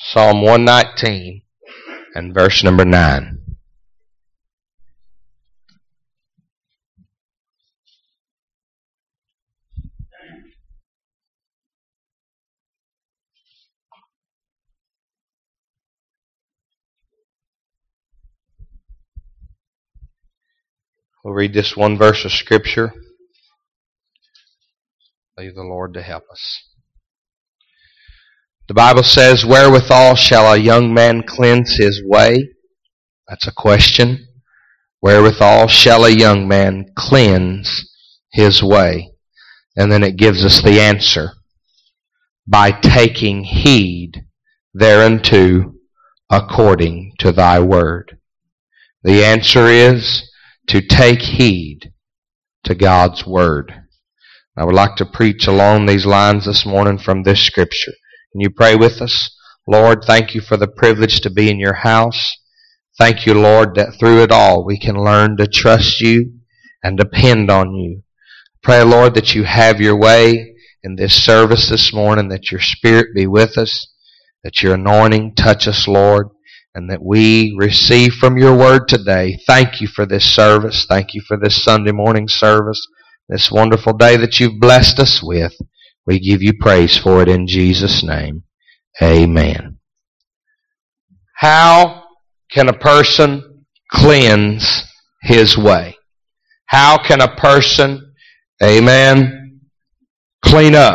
Psalm 119 and verse number 9. We'll read this one verse of Scripture. Leave the Lord to help us. The Bible says, "Wherewithal shall a young man cleanse his way?" That's a question. Wherewithal shall a young man cleanse his way? And then it gives us the answer. By taking heed thereunto according to thy word. The answer is to take heed to God's word. I would like to preach along these lines this morning from this Scripture. Can you pray with us? Lord, thank you for the privilege to be in your house. Thank you, Lord, that through it all we can learn to trust you and depend on you. Pray, Lord, that you have your way in this service this morning, that your Spirit be with us, that your anointing touch us, Lord, and that we receive from your word today. Thank you for this service. Thank you for this Sunday morning service, this wonderful day that you've blessed us with. We give you praise for it in Jesus' name. Amen. How can a person cleanse his way? How can a person, amen, clean up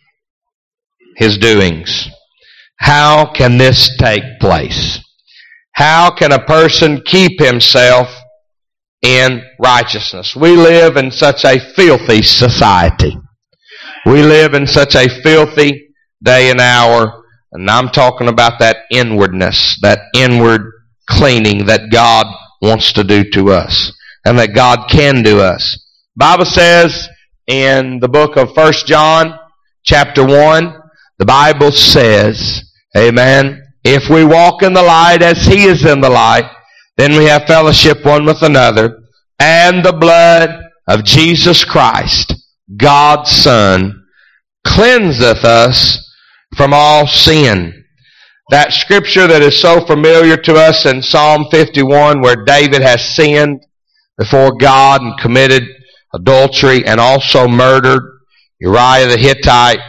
his doings? How can this take place? How can a person keep himself in righteousness? We live in such a filthy society. We live in such a filthy day and hour, and I'm talking about that inwardness, that inward cleaning that God wants to do to us, and that God can do us. The Bible says in the book of 1 John chapter 1, the Bible says, amen, if we walk in the light as He is in the light, then we have fellowship one with another, and the blood of Jesus Christ, God's Son, cleanseth us from all sin. That scripture that is so familiar to us in Psalm 51, where David has sinned before God and committed adultery and also murdered Uriah the Hittite.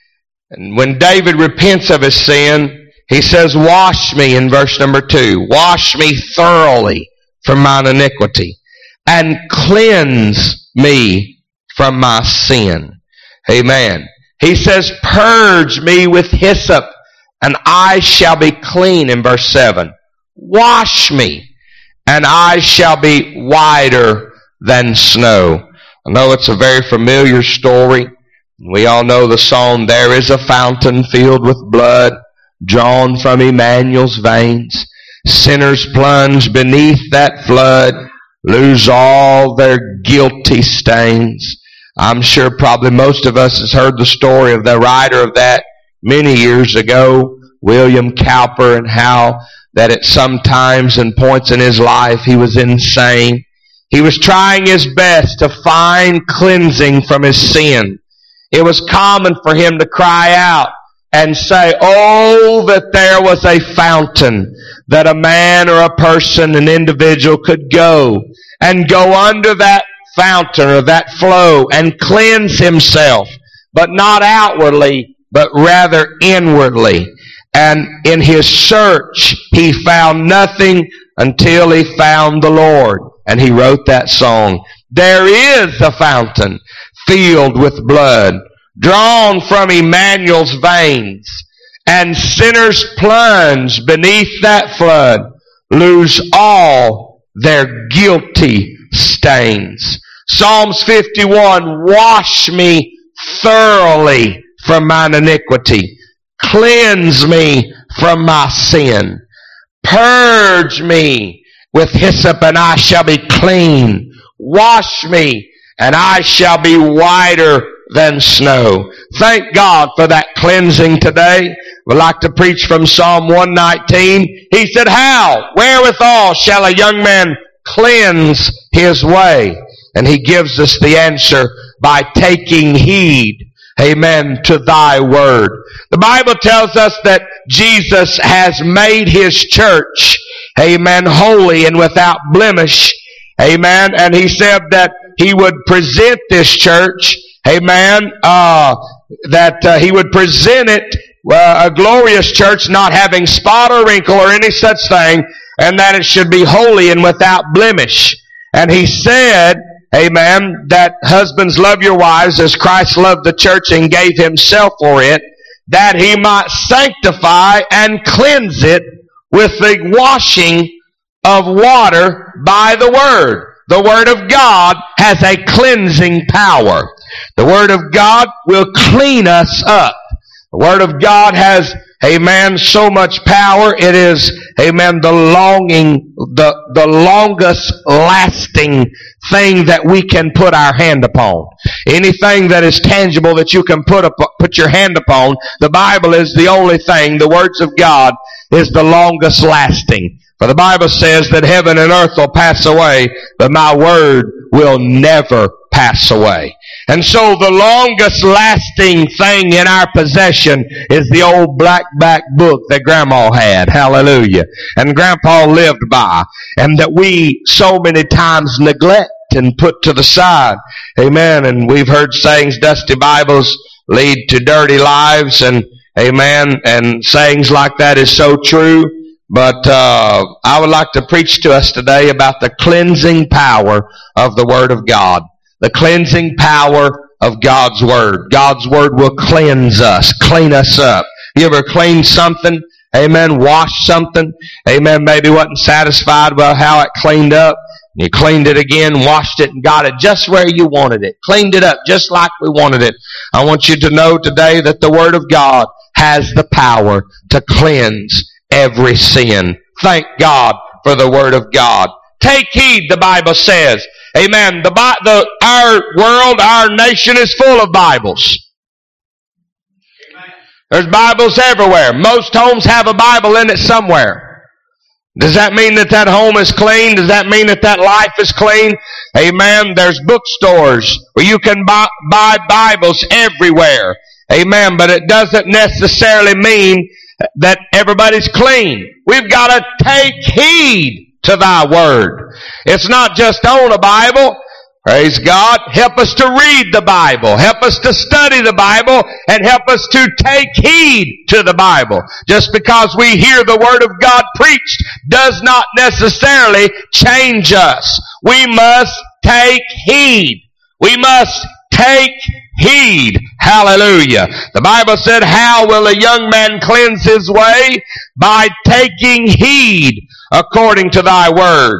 And when David repents of his sin, he says, "Wash me," in verse number 2. "Wash me thoroughly from mine iniquity, and cleanse me from my sin." Amen. He says, "Purge me with hyssop, and I shall be clean," in verse 7. "Wash me, and I shall be whiter than snow." I know it's a very familiar story. We all know the song, "There is a fountain filled with blood, drawn from Emmanuel's veins. Sinners plunge beneath that flood, lose all their guilty stains." I'm sure probably most of us has heard the story of the writer of that many years ago, William Cowper, and how that at some times and points in his life he was insane. He was trying his best to find cleansing from his sin. It was common for him to cry out and say, "Oh, that there was a fountain that a man or a person, an individual could go under that fountain or that flow and cleanse himself, but not outwardly, but rather inwardly." And in his search, he found nothing until he found the Lord. And he wrote that song, "There is a fountain filled with blood, drawn from Emmanuel's veins, and sinners plunge beneath that flood, lose all their guilty stains." Psalms 51, "Wash me thoroughly from mine iniquity. Cleanse me from my sin. Purge me with hyssop, and I shall be clean. Wash me, and I shall be whiter than snow." Thank God for that cleansing today. We'd like to preach from Psalm 119. He said, "How? Wherewithal shall a young man cleanse his way?" And he gives us the answer, by taking heed amen, to thy word. The Bible tells us that Jesus has made his church, amen, holy and without blemish, amen, and he said that he would present this church, amen, that he would present it a glorious church, not having spot or wrinkle or any such thing, and that it should be holy and without blemish. And he said, amen, that husbands, love your wives as Christ loved the church and gave himself for it, that he might sanctify and cleanse it with the washing of water by the word. The word of God has a cleansing power. The word of God will clean us up. The word of God has, amen, so much power. It is, amen, the longest lasting thing that we can put our hand upon. Anything that is tangible that you can put your hand upon, the Bible is the only thing. The words of God is the longest lasting. For the Bible says that heaven and earth will pass away, but my word will never pass away. And so the longest lasting thing in our possession is the old black-back book that Grandma had. Hallelujah. And Grandpa lived by. And that we so many times neglect and put to the side. Amen. And we've heard sayings, dusty Bibles lead to dirty lives. And amen. And sayings like that is so true. But I would like to preach to us today about the cleansing power of the Word of God. The cleansing power of God's Word. God's Word will cleanse us, clean us up. You ever cleaned something? Amen. Washed something? Amen. Maybe wasn't satisfied with how it cleaned up. You cleaned it again, washed it, and got it just where you wanted it. Cleaned it up just like we wanted it. I want you to know today that the Word of God has the power to cleanse every sin. Thank God for the Word of God. Take heed, the Bible says. Amen. Our world, our nation is full of Bibles. There's Bibles everywhere. Most homes have a Bible in it somewhere. Does that mean that home is clean? Does that mean that life is clean? Amen. There's bookstores where you can buy Bibles everywhere. Amen. But it doesn't necessarily mean that everybody's clean. We've got to take heed to thy word. It's not just own a Bible. Praise God. Help us to read the Bible. Help us to study the Bible and help us to take heed to the Bible. Just because we hear the Word of God preached does not necessarily change us. We must take heed. We must take heed. Hallelujah. The Bible said, how will a young man cleanse his way? By taking heed according to thy word.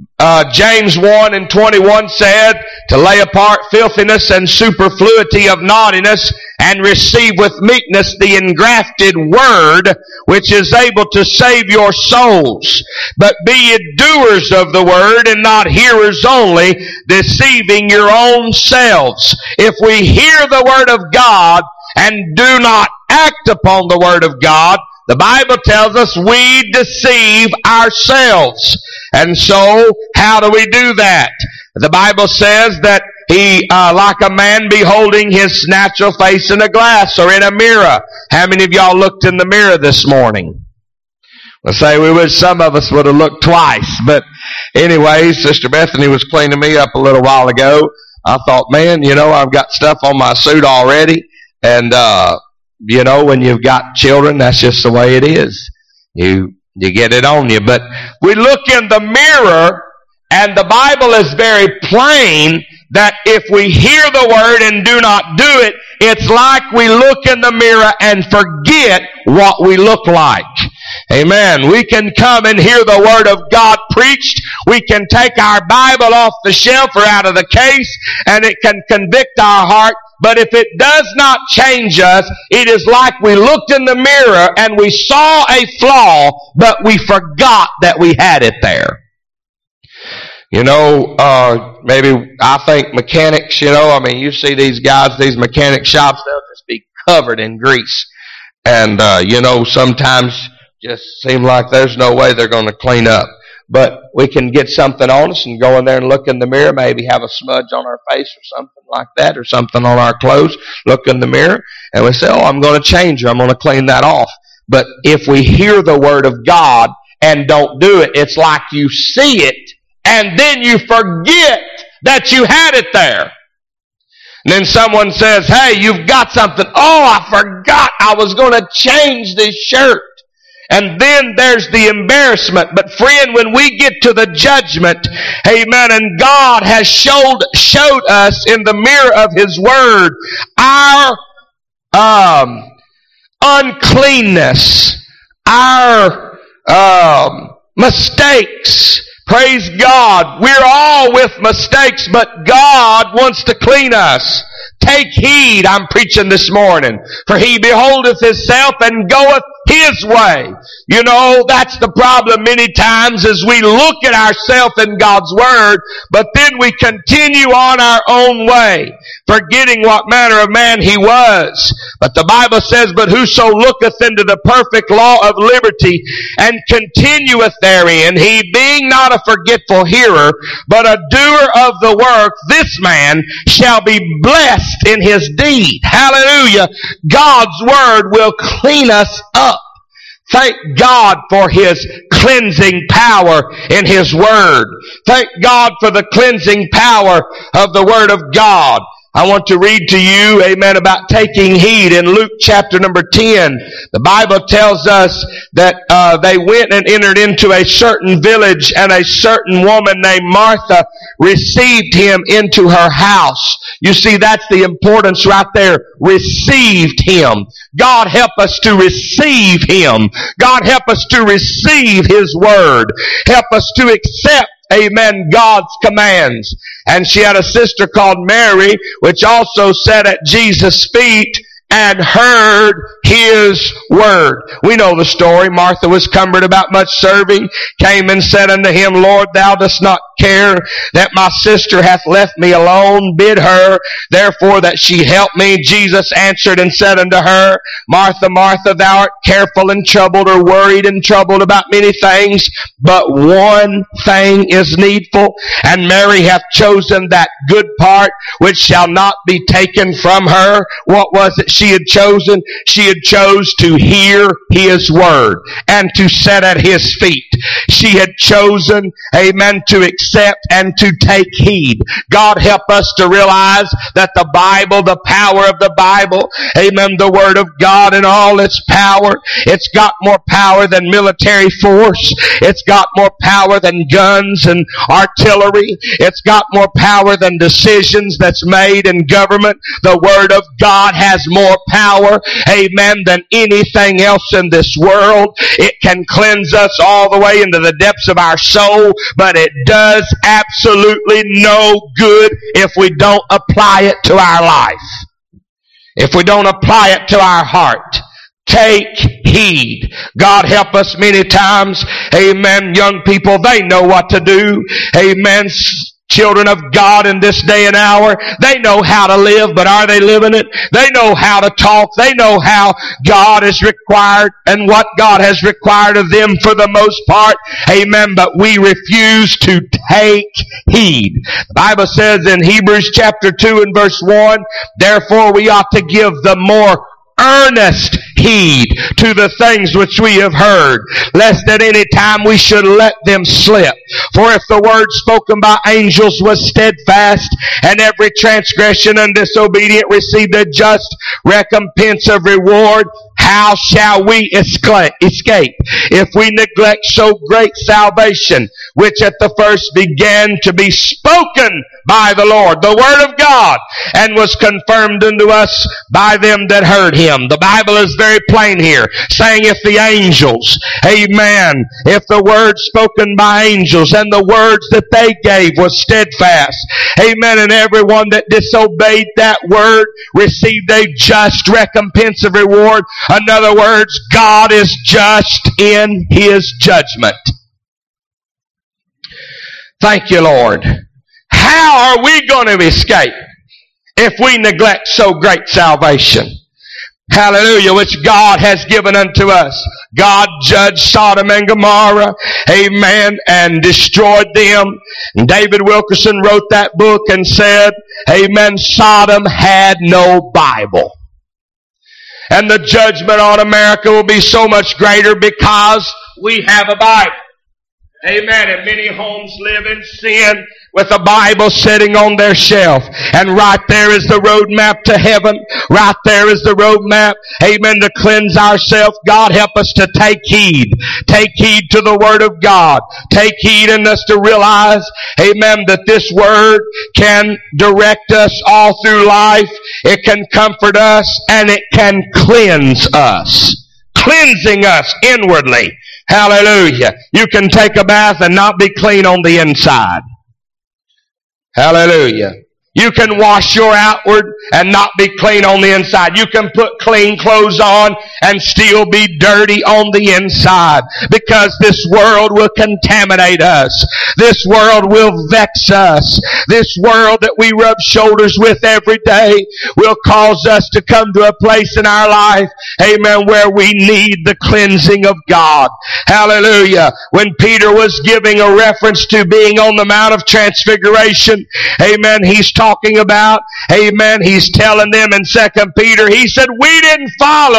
James 1:21 said, to lay apart filthiness and superfluity of naughtiness, and receive with meekness the engrafted word, which is able to save your souls. But be ye doers of the word, and not hearers only, deceiving your own selves. If we hear the word of God, and do not act upon the word of God, the Bible tells us we deceive ourselves. And so, how do we do that? The Bible says that he, like a man beholding his natural face in a glass or in a mirror. How many of y'all looked in the mirror this morning? Let's say we wish some of us would have looked twice. But anyway, Sister Bethany was cleaning me up a little while ago. I thought, man, I've got stuff on my suit already. And, when you've got children, that's just the way it is. You get it on you. But we look in the mirror, and the Bible is very plain that if we hear the word and do not do it, it's like we look in the mirror and forget what we look like. Amen. We can come and hear the word of God preached. We can take our Bible off the shelf or out of the case, and it can convict our heart. But if it does not change us, it is like we looked in the mirror and we saw a flaw, but we forgot that we had it there. Maybe I think mechanics, you see these guys, these mechanic shops, they'll just be covered in grease. And, sometimes just seem like there's no way they're going to clean up. but we can get something on us and go in there and look in the mirror, maybe have a smudge on our face or something like that, or something on our clothes, look in the mirror, and we say, oh, I'm going to change, or I'm going to clean that off. But if we hear the Word of God and don't do it, it's like you see it, and then you forget that you had it there. And then someone says, hey, you've got something. Oh, I forgot I was going to change this shirt. And then there's the embarrassment. But friend, when we get to the judgment, amen, and God has showed us in the mirror of His Word our uncleanness, our mistakes. Praise God. We're all with mistakes, but God wants to clean us. Take heed, I'm preaching this morning, for He beholdeth Himself and goeth His way. You know, that's the problem many times, is we look at ourselves in God's Word, but then we continue on our own way, forgetting what manner of man He was. But the Bible says, but whoso looketh into the perfect law of liberty and continueth therein, he being not a forgetful hearer, but a doer of the work, this man shall be blessed in his deed. Hallelujah. God's Word will clean us up. Thank God for His cleansing power in His Word. Thank God for the cleansing power of the Word of God. I want to read to you, amen, about taking heed in Luke chapter number 10. The Bible tells us that they went and entered into a certain village, and a certain woman named Martha received Him into her house. You see, that's the importance right there. Received Him. God help us to receive Him. God help us to receive His Word. Help us to accept, amen, God's commands. And she had a sister called Mary, which also sat at Jesus' feet and heard His word. We know the story. Martha was cumbered about much serving, came and said unto Him, Lord, Thou dost not care that my sister hath left me alone. Bid her, therefore, that she help me. Jesus answered and said unto her, Martha, Martha, thou art careful and troubled, or worried and troubled about many things, but one thing is needful, and Mary hath chosen that good part which shall not be taken from her. What was it she had chosen? She had chose to hear His word and to sit at His feet. She had chosen, amen, to accept and to take heed. God help us to realize that the Bible, the power of the Bible, amen, the Word of God in all its power, it's got more power than military force. It's got more power than guns and artillery. It's got more power than decisions that's made in government. The Word of God has more power, amen, than anything else in this world. It can cleanse us all the way into the depths of our soul, but it does absolutely no good if we don't apply it to our life. If we don't apply it to our heart. Take heed. God help us many times. Amen. Young people, they know what to do. Amen. Children of God in this day and hour, they know how to live, but are they living it? They know how to talk. They know how God is required and what God has required of them for the most part. Amen. But we refuse to take heed. The Bible says in Hebrews chapter 2 and verse 1, therefore we ought to give the more earnest heed to the things which we have heard, lest at any time we should let them slip. For if the word spoken by angels was steadfast, and every transgression and disobedient received a just recompense of reward, how shall we escape if we neglect so great salvation, which at the first began to be spoken by the Lord, the Word of God, and was confirmed unto us by them that heard Him? The Bible is very plain here, saying if the angels, amen, if the word spoken by angels and the words that they gave was steadfast, amen, and everyone that disobeyed that word received a just recompense of reward. In other words, God is just in His judgment. Thank you, Lord. How are we going to escape if we neglect so great salvation? Hallelujah, which God has given unto us. God judged Sodom and Gomorrah, amen, and destroyed them. And David Wilkerson wrote that book and said, amen, Sodom had no Bible. And the judgment on America will be so much greater because we have a Bible. Amen. And many homes live in sin with a Bible sitting on their shelf. And right there is the roadmap to heaven. Right there is the roadmap, amen, to cleanse ourselves. God help us to take heed. Take heed to the Word of God. Take heed in us to realize, amen, that this Word can direct us all through life. It can comfort us and it can cleanse us. Cleansing us inwardly. Hallelujah. You can take a bath and not be clean on the inside. Hallelujah. You can wash your outward and not be clean on the inside. You can put clean clothes on and still be dirty on the inside, because this world will contaminate us. This world will vex us. This world that we rub shoulders with every day will cause us to come to a place in our life, amen, where we need the cleansing of God. Hallelujah. When Peter was giving a reference to being on the Mount of Transfiguration, amen, he's talking about, amen, he's telling them in 2 Peter, he said, we didn't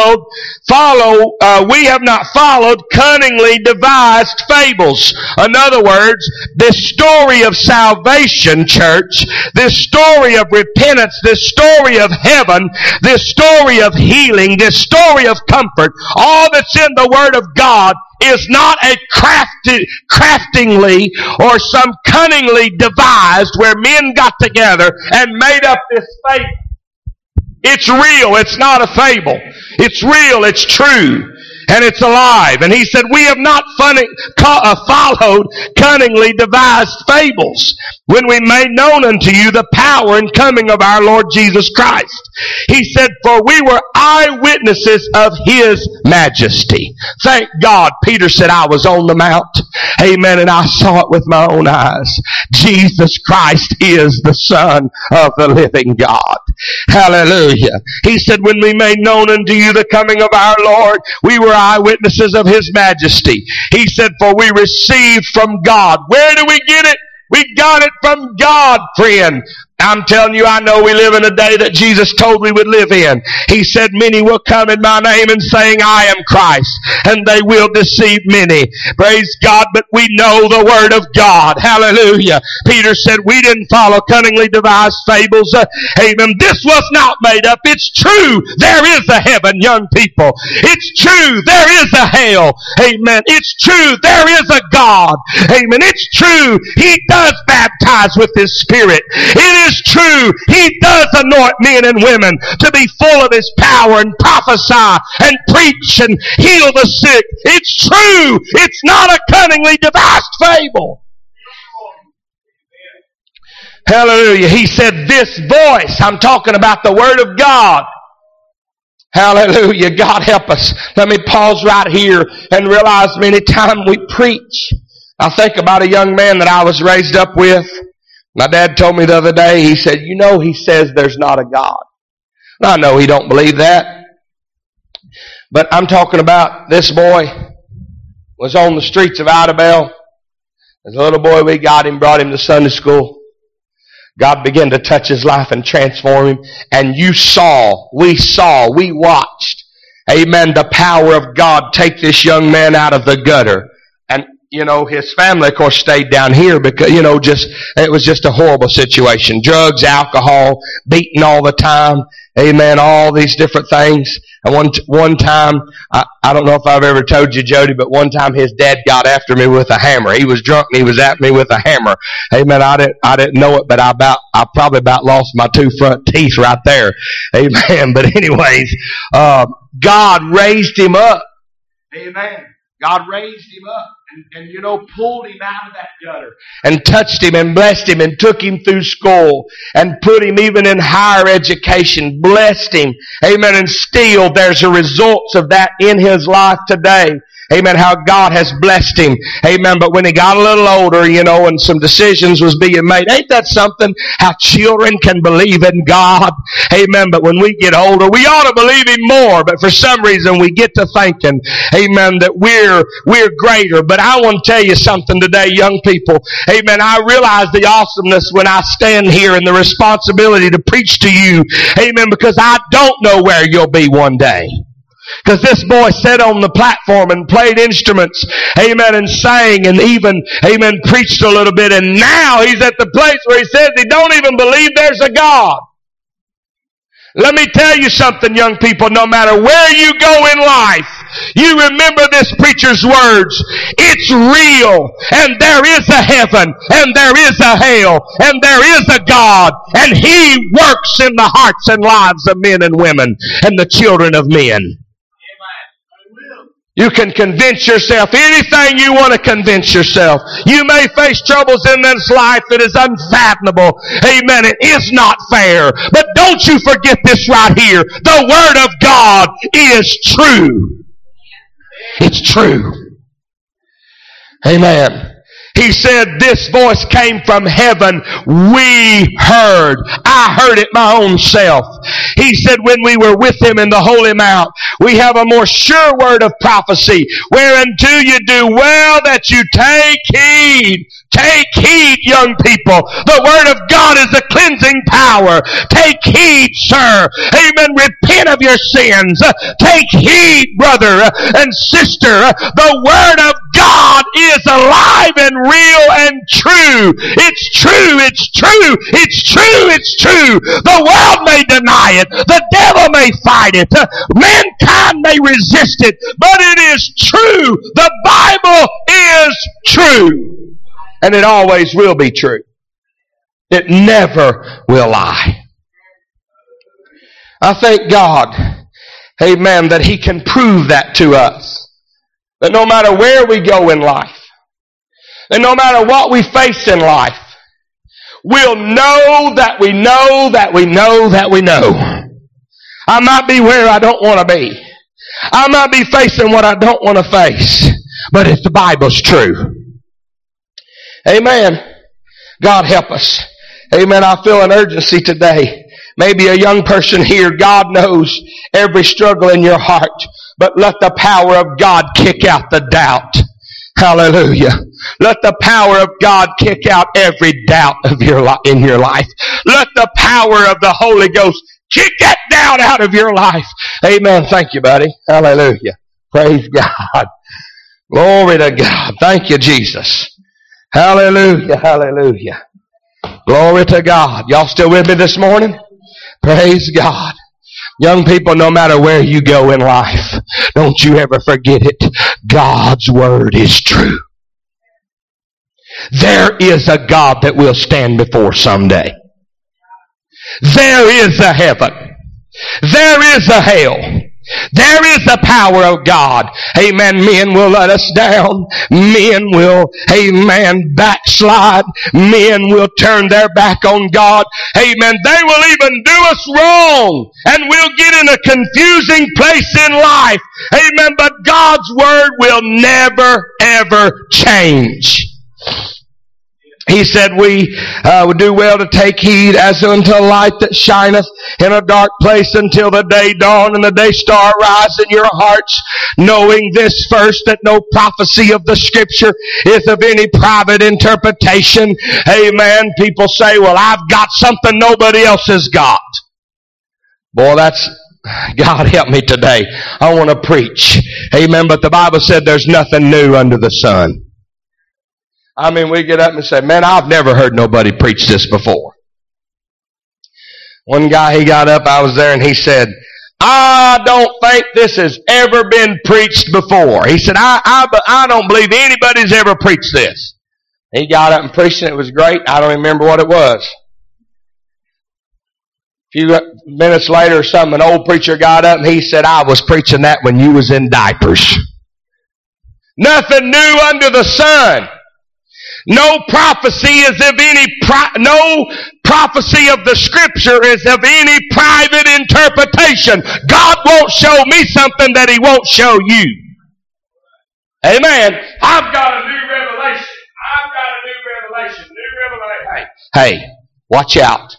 we have not followed cunningly devised fables. In other words, this story of salvation, church, this story of repentance, this story of heaven, this story of healing, this story of comfort, all that's in the Word of God is not a craftingly or some cunningly devised where men got together and made up this fable. It's real. It's not a fable. It's real. It's true. And it's alive. And he said, we have not followed cunningly devised fables when we made known unto you the power and coming of our Lord Jesus Christ. He said, for we were eyewitnesses of His majesty. Thank God. Peter said, I was on the mount. Amen. And I saw it with my own eyes. Jesus Christ is the Son of the living God. Hallelujah. He said, when we made known unto you the coming of our Lord, we were eyewitnesses of His majesty. He said, for we received from God. Where do we get it? We got it from God, friend. I'm telling you, I know we live in a day that Jesus told we would live in. He said, many will come in my name and saying, I am Christ, and they will deceive many. Praise God, but we know the Word of God. Hallelujah. Peter said, we didn't follow cunningly devised fables. Amen. This was not made up. It's true. There is a heaven, young people. It's true. There is a hell. Amen. It's true. There is a God. Amen. It's true. He does baptize with His Spirit. It is true. He does anoint men and women to be full of His power and prophesy and preach and heal the sick. It's true. It's not a cunningly devised fable. Hallelujah. He said, this voice, I'm talking about the Word of God. Hallelujah. God help us. Let me pause right here and realize many times we preach. I think about a young man that I was raised up with. My dad told me the other day, he said, you know, he says there's not a God. And I know he don't believe that. But I'm talking about this boy was on the streets of Idabel. As a little boy, we got him, brought him to Sunday school. God began to touch his life and transform him. And we watched, amen, the power of God take this young man out of the gutter. And you know, his family, of course, stayed down here because, you know, it was just a horrible situation. Drugs, alcohol, beaten all the time. Amen. All these different things. And one time, I don't know if I've ever told you, Jody, but one time his dad got after me with a hammer. He was drunk and he was at me with a hammer. Amen. I didn't know it, but I probably about lost my 2 front teeth right there. Amen. But anyways, God raised him up. Amen. God raised him up and you know, pulled him out of that gutter and touched him and blessed him and took him through school and put him even in higher education, blessed him. Amen. And still there's a results of that in his life today. amen, how God has blessed him. Amen. But when he got a little older, and some decisions was being made, ain't that something? How children can believe in God. Amen. But when we get older, we ought to believe him more. But for some reason, we get to thinking, amen, that we're greater. But I want to tell you something today, young people. Amen. I realize the awesomeness when I stand here and the responsibility to preach to you. Amen. Because I don't know where you'll be one day. Because this boy sat on the platform and played instruments, amen, and sang and even, amen, preached a little bit. And now he's at the place where he says he don't even believe there's a God. Let me tell you something, young people. No matter where you go in life, you remember this preacher's words. It's real, and there is a heaven, and there is a hell, and there is a God, and he works in the hearts and lives of men and women and the children of men. You can convince yourself anything you want to convince yourself. You may face troubles in this life that is unfathomable. Amen. It is not fair. But don't you forget this right here. The Word of God is true. It's true. Amen. He said, this voice came from heaven. We heard. I heard it my own self. He said, when we were with him in the Holy Mount, we have a more sure word of prophecy, whereunto you do well that you take heed. Take heed, young people. The Word of God is a cleansing power. Take heed, sir. Amen. Repent of your sins. Take heed, brother and sister. The Word of God is alive and real and true. It's true. It's true. It's true. It's true. The world may deny it. The devil may fight it. Mankind may resist it. But it is true. The Bible is true. And it always will be true. It never will lie. I thank God, amen, that he can prove that to us. That no matter where we go in life, and no matter what we face in life, we'll know that we know that we know that we know. I might be where I don't want to be. I might be facing what I don't want to face. But if the Bible's true. Amen. God help us. Amen. I feel an urgency today. Maybe a young person here, God knows every struggle in your heart. But let the power of God kick out the doubt. Hallelujah. Let the power of God kick out every doubt of in your life. Let the power of the Holy Ghost kick that doubt out of your life. Amen. Thank you, buddy. Hallelujah. Praise God. Glory to God. Thank you, Jesus. Hallelujah, hallelujah. Glory to God. Y'all still with me this morning? Praise God. Young people, no matter where you go in life, don't you ever forget it. God's Word is true. There is a God that we'll stand before someday. There is a heaven. There is a hell. There is the power of God. Amen. Men will let us down. Men will, amen, backslide. Men will turn their back on God. Amen. They will even do us wrong. And we'll get in a confusing place in life. Amen. But God's Word will never, ever change. He said we would do well to take heed as unto a light that shineth in a dark place until the day dawn and the day star rise in your hearts, knowing this first, that no prophecy of the Scripture is of any private interpretation. Amen. People say, well, I've got something nobody else has got. Boy, that's, God help me today. I want to preach. Amen. But the Bible said there's nothing new under the sun. I mean, we get up and say, man, I've never heard nobody preach this before. One guy, he got up, I was there, and he said, I don't think this has ever been preached before. He said, I don't believe anybody's ever preached this. He got up and preached, and it was great. I don't remember what it was. A few minutes later or something, an old preacher got up, and he said, I was preaching that when you was in diapers. Nothing new under the sun. No prophecy is of any no prophecy of the Scripture is of any private interpretation. God won't show me something that He won't show you. Amen. I've got a new revelation. Hey, watch out.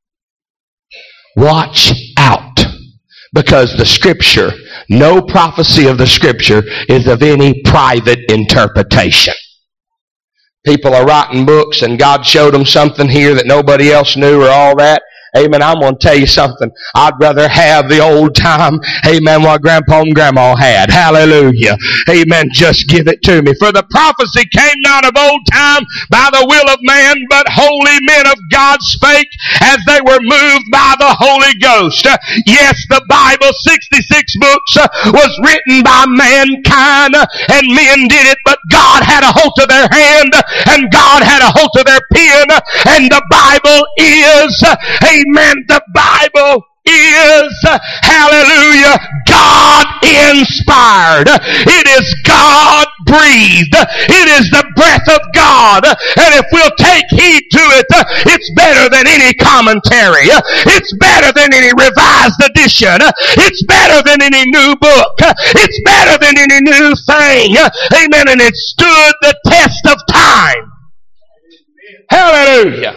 Watch out. Because the Scripture, no prophecy of the Scripture is of any private interpretation. People are writing books and God showed them something here that nobody else knew or all that. Amen. I'm going to tell you something. I'd rather have the old time, amen, what Grandpa and Grandma had. Hallelujah. Amen. Just give it to me. For the prophecy came not of old time by the will of man, but holy men of God spake as they were moved by the Holy Ghost. Yes, the Bible, 66 books, was written by mankind, and men did it, but God had a hold of their hand, and God had a hold of their pen, and the Bible is, amen, the Bible is, hallelujah, God inspired. It is God breathed. It is the breath of God. And if we'll take heed to it, it's better than any commentary. It's better than any revised edition. It's better than any new book. It's better than any new thing. Amen. And it stood the test of time. Hallelujah.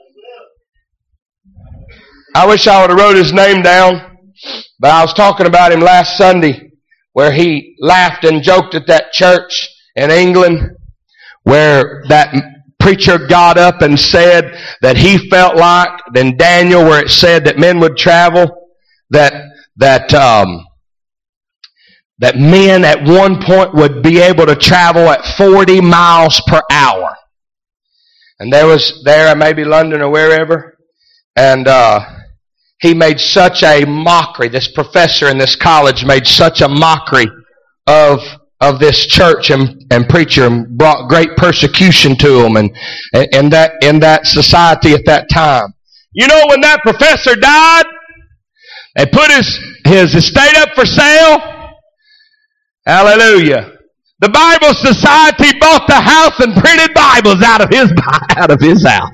I wish I would have wrote his name down, but I was talking about him last Sunday where he laughed and joked at that church in England where that preacher got up and said that he felt like, in Daniel where it said that men would travel, that men at one point would be able to travel at 40 miles per hour. And there, maybe London or wherever, and he made such a mockery. This professor in this college made such a mockery of this church and preacher, and brought great persecution to him and in that society at that time. You know, when that professor died, they put his estate up for sale. Hallelujah. The Bible Society bought the house and printed Bibles out of his house.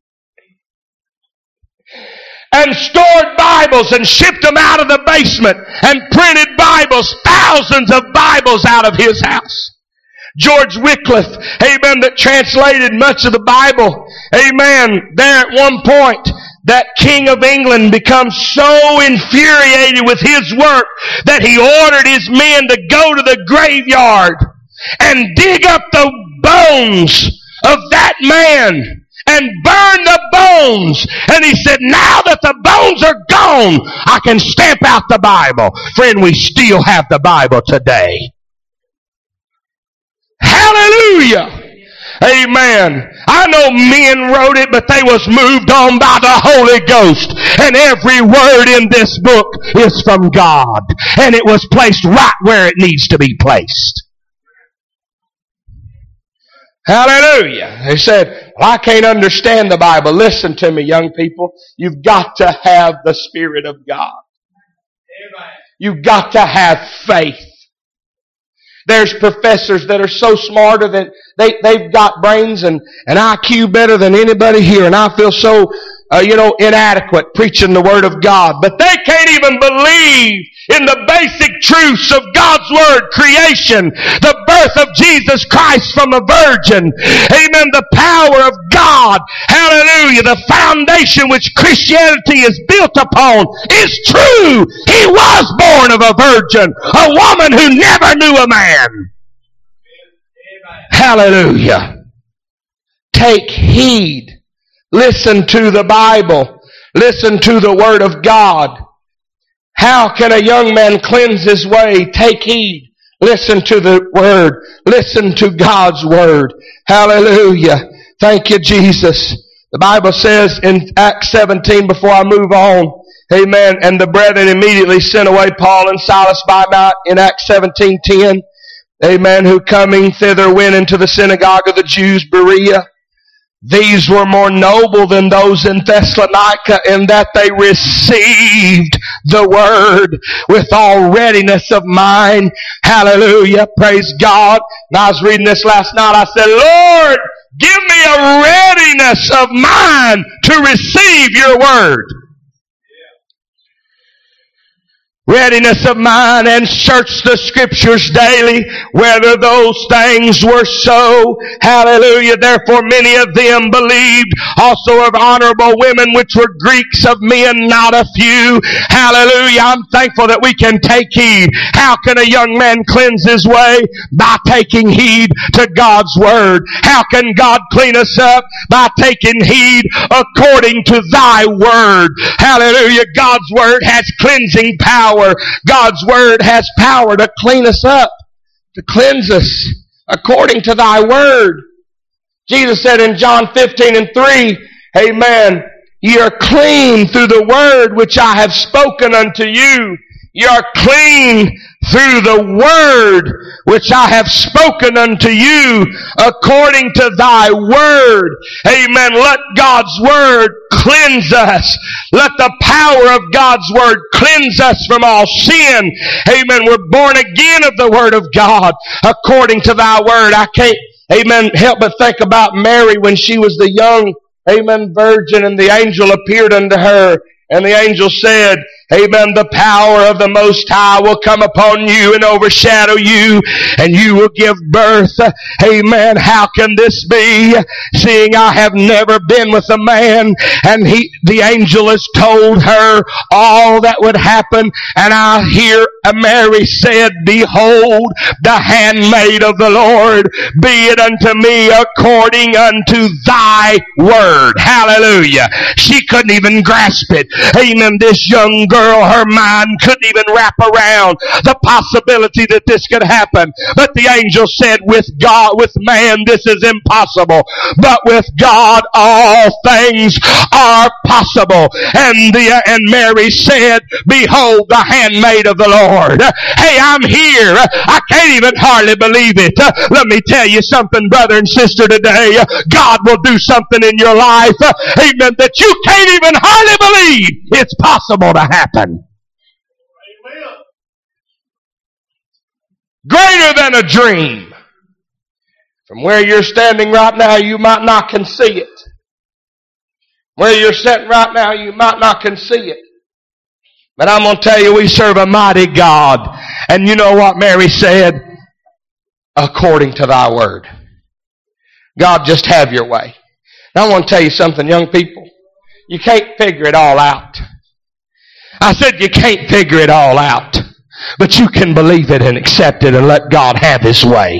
And stored Bibles and shipped them out of the basement and printed Bibles, thousands of Bibles out of his house. George Wycliffe, amen, that translated much of the Bible, amen, there at one point, that King of England becomes so infuriated with his work that he ordered his men to go to the graveyard and dig up the bones of that man and burn the bones. And he said, now that the bones are gone, I can stamp out the Bible. Friend, we still have the Bible today. Hallelujah. Amen. I know men wrote it, but they was moved on by the Holy Ghost. And every word in this book is from God. And it was placed right where it needs to be placed. Hallelujah. They said, well, I can't understand the Bible. Listen to me, young people. You've got to have the Spirit of God. You've got to have faith. There's professors that are so smarter than they've got brains and IQ better than anybody here, and I feel so inadequate preaching the Word of God. But they can't even believe in the basic truths of God's Word, creation, the birth of Jesus Christ from a virgin, amen, the power of God, hallelujah, the foundation which Christianity is built upon is true. He was born of a virgin, a woman who never knew a man. Hallelujah. Take heed. Listen to the Bible. Listen to the Word of God. How can a young man cleanse his way? Take heed. Listen to the Word. Listen to God's Word. Hallelujah. Thank you, Jesus. The Bible says in Acts 17, before I move on, amen, and the brethren immediately sent away Paul and Silas by night in Acts 17:10. Amen, who coming thither went into the synagogue of the Jews, Berea. These were more noble than those in Thessalonica in that they received the word with all readiness of mind. Hallelujah. Praise God. And I was reading this last night. I said, Lord, give me a readiness of mind to receive your word. readiness of mind, and search the scriptures daily, whether those things were so. Hallelujah. Therefore many of them believed, also of honorable women, which were Greeks, of men not a few. Hallelujah. I'm thankful that we can take heed. How can a young man cleanse his way? By taking heed to God's word. How can God clean us up? By taking heed according to thy word. Hallelujah. God's word has cleansing power. God's word has power to clean us up, to cleanse us according to thy word. Jesus said in John 15:3, amen, ye are clean through the word which I have spoken unto you. Ye are clean through the word which I have spoken unto you according to thy word. Amen. Let God's word cleanse us. Let the power of God's word cleanse us from all sin. Amen. We're born again of the word of God according to thy word. I can't, amen, help but think about Mary when she was the young, amen, virgin, and the angel appeared unto her. And the angel said, amen, the power of the Most High will come upon you and overshadow you, and you will give birth. Amen. How can this be? Seeing I have never been with a man. And the angel has told her all that would happen. And I hear Mary said, behold, the handmaid of the Lord, be it unto me according unto thy word. Hallelujah. She couldn't even grasp it. Amen. This young girl, her mind couldn't even wrap around the possibility that this could happen. But the angel said, with God, with man, this is impossible. But with God, all things are possible. And Mary said, behold, the handmaid of the Lord. Hey, I'm here. I can't even hardly believe it. Let me tell you something, brother and sister, today. God will do something in your life, amen, that you can't even hardly believe it's possible to happen. Amen. Greater than a dream. From where you're standing right now, you might not can see it. Where you're sitting right now, you might not can see it. But I'm going to tell you, we serve a mighty God. And you know what Mary said? According to thy word. God, just have your way. Now I want to tell you something, young people. You can't figure it all out. I said you can't figure it all out. But you can believe it and accept it and let God have his way.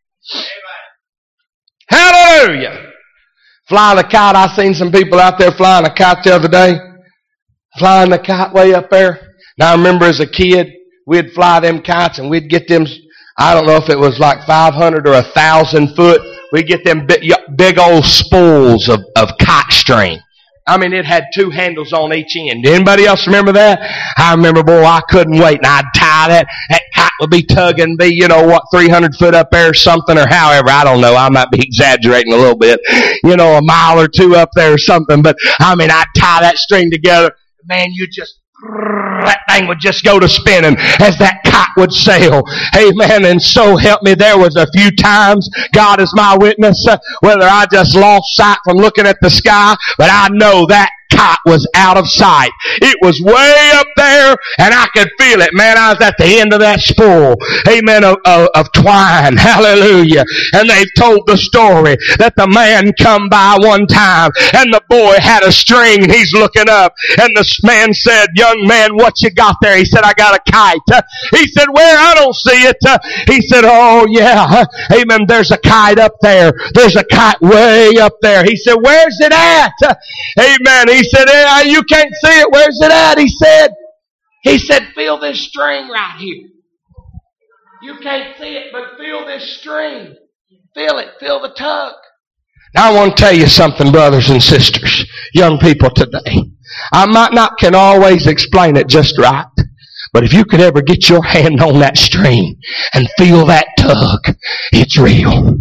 Amen. Hallelujah. Fly the kite. I seen some people out there flying a kite the other day. Flying the kite way up there. Now I remember as a kid, we'd fly them kites and we'd get them, I don't know if it was like 500 or 1,000 foot. We'd get them big old spools of kite string. I mean, it had 2 handles on each end. Anybody else remember that? I remember, boy, I couldn't wait. And I'd tie that. That kite would be tugging, 300 foot up there or something, or however. I don't know. I might be exaggerating a little bit. A mile or 2 up there or something. But, I mean, I'd tie that string together. Man, that thing would just go to spinning as that kite would sail. Amen. And so help me, there was a few times, God is my witness, whether I just lost sight from looking at the sky, but I know that kite was out of sight. It was way up there, and I could feel it. Man, I was at the end of that spool, amen, of twine. Hallelujah. And they've told the story that the man come by one time, and the boy had a string, and he's looking up, and the man said, young man, what you got there? He said, I got a kite. He said, where? I don't see it. He said, oh yeah, amen, there's a kite up there. There's a kite way up there. He said, where's it at? Amen. He said, you can't see it. Where's it at? He said, feel this string right here. You can't see it, but feel this string. Feel it. Feel the tug. Now I want to tell you something, brothers and sisters, young people today. I might not can always explain it just right, but if you could ever get your hand on that string and feel that tug, it's real.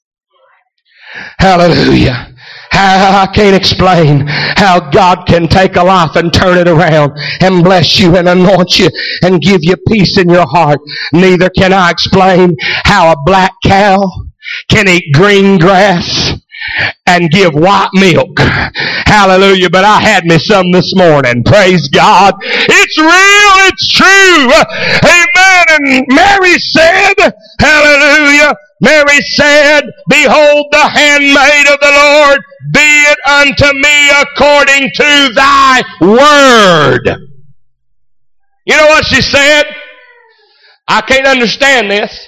Hallelujah. I can't explain how God can take a life and turn it around and bless you and anoint you and give you peace in your heart. Neither can I explain how a black cow can eat green grass and give white milk. Hallelujah. But I had me some this morning. Praise God. It's real. It's true. Amen. And Mary said, hallelujah, Mary said, behold the handmaid of the Lord, be it unto me according to thy word. You know what she said? I can't understand this.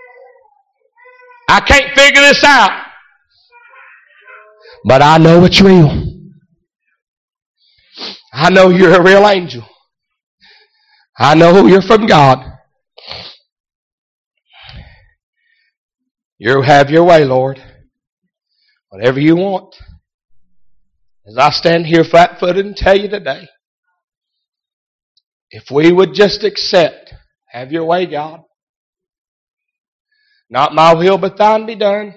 I can't figure this out. But I know it's real. I know you're a real angel. I know you're from God. You have your way, Lord. Whatever you want. As I stand here flat-footed and tell you today, if we would just accept, have your way, God. Not my will, but thine be done.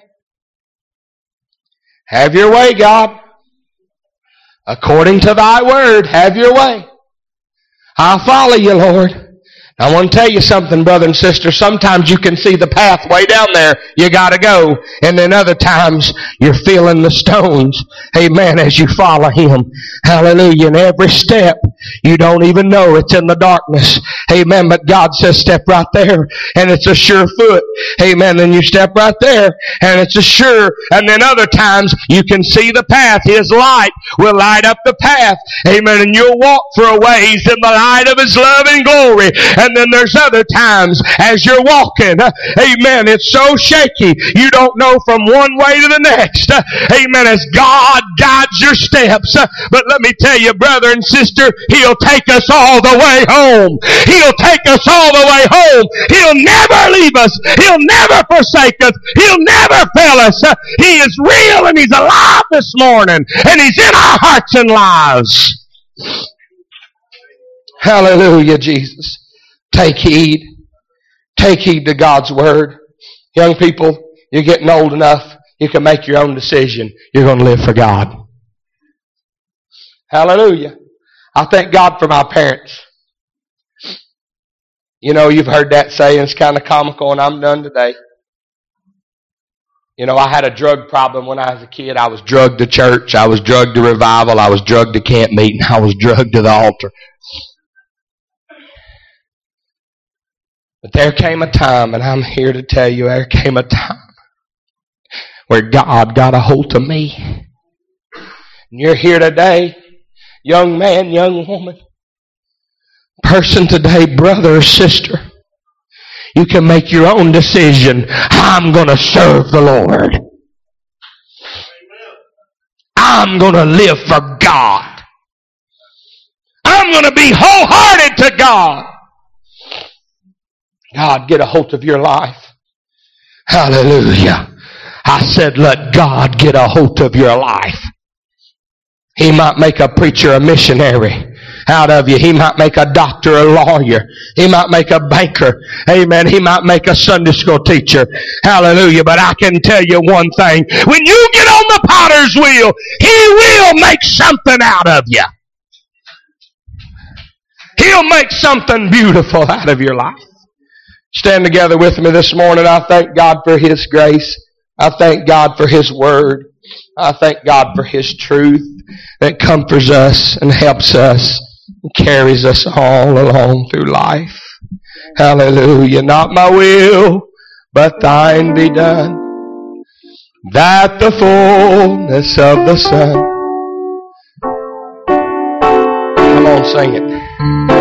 Have your way, God. According to thy word, have your way. I'll follow you, Lord. I want to tell you something, brother and sister. Sometimes you can see the path way down there. You gotta go. And then other times, you're feeling the stones. Amen. As you follow Him. Hallelujah. And every step, you don't even know it's in the darkness. Amen. But God says, step right there. And it's a sure foot. Amen. Then you step right there. And it's a sure. And then other times, you can see the path. His light will light up the path. Amen. And you'll walk for a ways in the light of His love and glory. And then there's other times as you're walking, amen, it's so shaky, you don't know from one way to the next, amen, as God guides your steps. But let me tell you, brother and sister, He'll take us all the way home. He'll take us all the way home. He'll never leave us. He'll never forsake us. He'll never fail us. He is real and He's alive this morning, and He's in our hearts and lives. Hallelujah, Jesus. Take heed. Take heed to God's word. Young people, you're getting old enough, you can make your own decision. You're going to live for God. Hallelujah. I thank God for my parents. You know, you've heard that saying, it's kind of comical, and I'm done today. You know, I had a drug problem when I was a kid. I was drugged to church. I was drugged to revival. I was drugged to camp meeting. I was drugged to the altar. But there came a time, and I'm here to tell you, there came a time where God got a hold of me. And you're here today, young man, young woman, person today, brother or sister. You can make your own decision. I'm going to serve the Lord. I'm going to live for God. I'm going to be wholehearted to God. God, get a hold of your life. Hallelujah. I said, let God get a hold of your life. He might make a preacher a missionary out of you. He might make a doctor a lawyer. He might make a banker. Amen. He might make a Sunday school teacher. Hallelujah. But I can tell you one thing. When you get on the potter's wheel, He will make something out of you. He'll make something beautiful out of your life. Stand together with me this morning. I thank God for His grace. I thank God for His word. I thank God for His truth that comforts us and helps us and carries us all along through life. Hallelujah. Not my will, but thine be done, that the fullness of the Son. Come on, sing it.